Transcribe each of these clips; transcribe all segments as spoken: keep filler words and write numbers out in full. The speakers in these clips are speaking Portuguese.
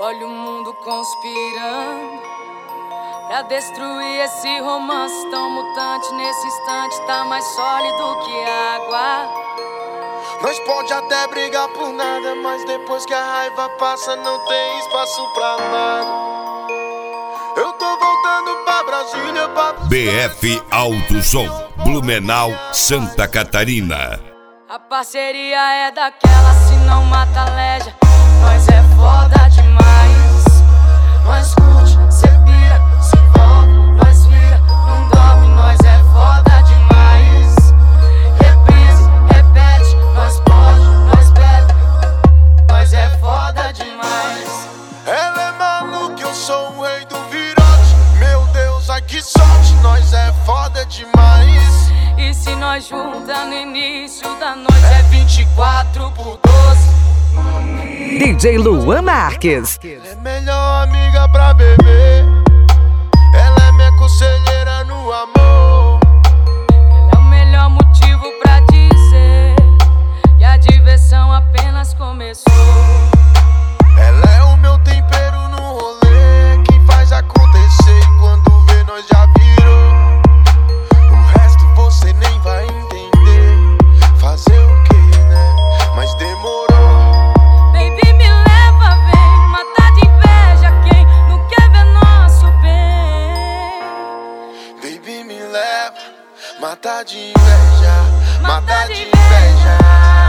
Olha o mundo conspirando pra destruir esse romance tão mutante. Nesse instante tá mais sólido que água. Nós pode até brigar por nada, mas depois que a raiva passa não tem espaço pra nada. Eu tô voltando pra Brasília pra... B F Alto Som, Blumenau, Santa Catarina. A parceria é daquela, se não mata leja. Nós é foda demais. Nós curte, cê pira, se envolve, nós vira, não dorme, nós é foda demais. Reprise, repete, nós pode, nós bebe, nós é foda demais. Ela é maluca, eu sou o rei do virote. Meu Deus, ai que sorte, nós é foda demais. E se nós junta no início da noite é vinte e quatro por doze. D J Luan Marques. É melhor amiga pra beber. Ela é minha conselheira no amor. Ela é o melhor motivo pra dizer que a diversão apenas começou. Ela é o meu tempero no rolê, que faz acontecer e quando vê nós já virou. O resto você nem vai entender. Fazer o que, né? Mas demorou. Baby, me leva, vem matar de inveja quem não quer ver nosso bem. Baby, me leva, matar de inveja, matar de inveja.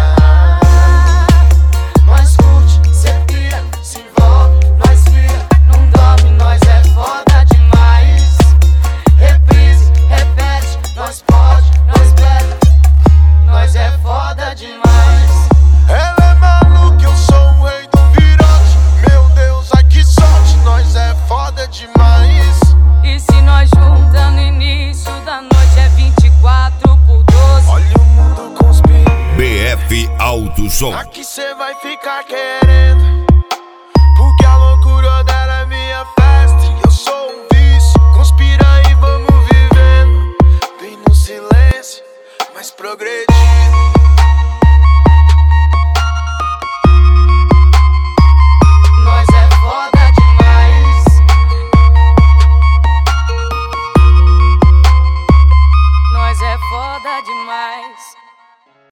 Nós curte, cê pira, se envolve, nós vira, não dorme, nós é foda demais. Reprise, repete, nós pode, nós bebe, nós é foda demais. Ela é maluca, eu sou o rei do virote. Meu Deus, ai que sorte, nós é foda demais. E se nós junta no início da noite é vinte e quatro por doze. Olha o mundo conspira. B F Alto Som. Aqui cê vai ficar querendo.